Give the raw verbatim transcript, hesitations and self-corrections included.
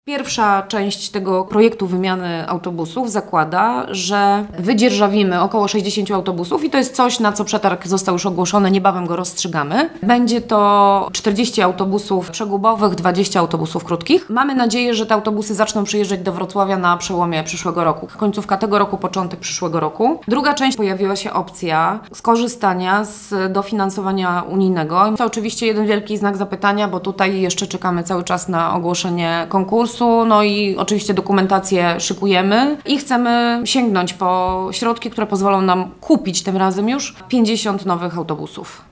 Pierwsza część tego projektu wymiany autobusów zakłada, że wydzierżawimy około sześćdziesiąt autobusów i to jest coś, na co przetarg został już ogłoszony, niebawem go rozstrzygamy. Będzie to czterdzieści autobusów przegubowych, dwadzieścia autobusów krótkich. Mamy nadzieję, że te autobusy zaczną przyjeżdżać do Wrocławia na przełomie przyszłego roku. Końcówka tego roku, początek przyszłego roku. Druga część, pojawiła się opcja skorzystania z dofinansowania unijnego. To oczywiście jeden wielki znak zapytania, bo tutaj jeszcze czekamy cały czas na ogłoszenie konkursu. No i oczywiście dokumentację szykujemy i chcemy sięgnąć po środki, które pozwolą nam kupić tym razem już pięćdziesiąt nowych autobusów.